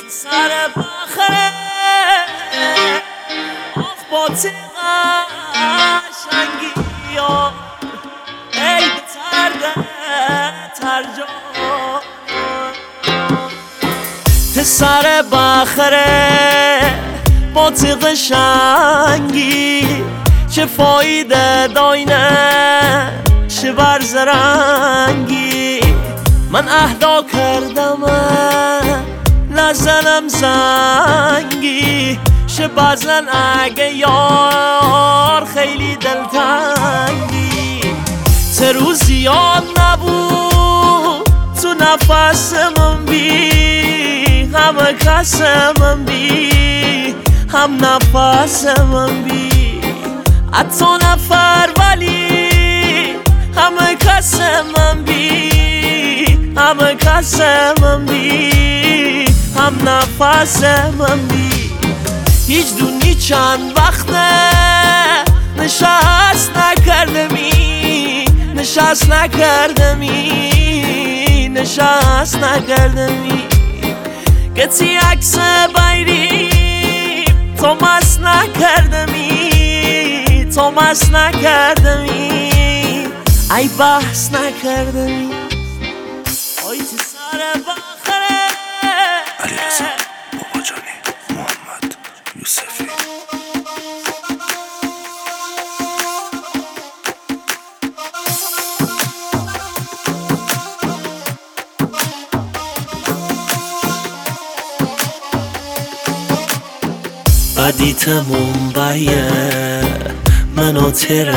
سر بخره آخ با قشنگی یا ای ترجا سر بخره با قشنگی چه فایده داینه چه برزرنگی من اهدا کردم نزنم زنگی شه بزن اگه یار خیلی دلتنگی سه روز زیاد نبود تو نفسم بی همه کسم بی هم نفسم بی حتی نفر ولی همه کسم بی همه کسم بی هم نفسم بی هیچ دونی چند وقته نشست نکردمی نشست نکردمی نشست نکردمی گتی عکس بایریم تو مست نکردمی تو مست نکردمی ای بحث نکردمی آی تی سر بخره علیرضا باباجانی محمد یوسفی بدیت منبعیه منو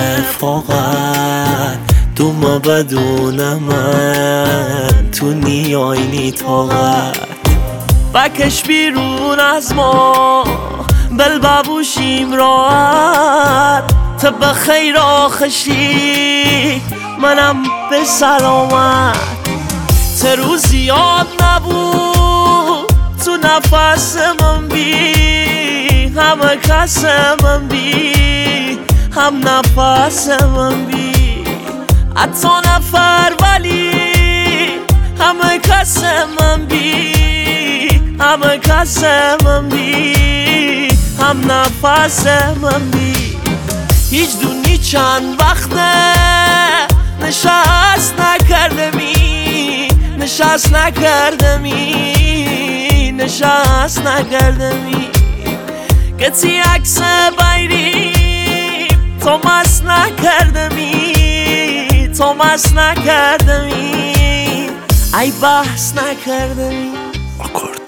رفاقت دوما بدون من تو نیاینی طاقت بکش بیرون از ما بل ببوشیم راحت تو بخیر آخشی منم به سلامت سه روز زیاد نبود تو نفسم بی همه کسم بی هم نفسم بی حتی نفر ولی همه کسم بی همه کسم بی هم نفسم بی هیچ دونی چند وقته نشست نکردمی نشست نکردمی نشست نکردمی گتی عکس بایریم تو مست نکردمی تو مست نکردمی ای بحث نکردمی آکورد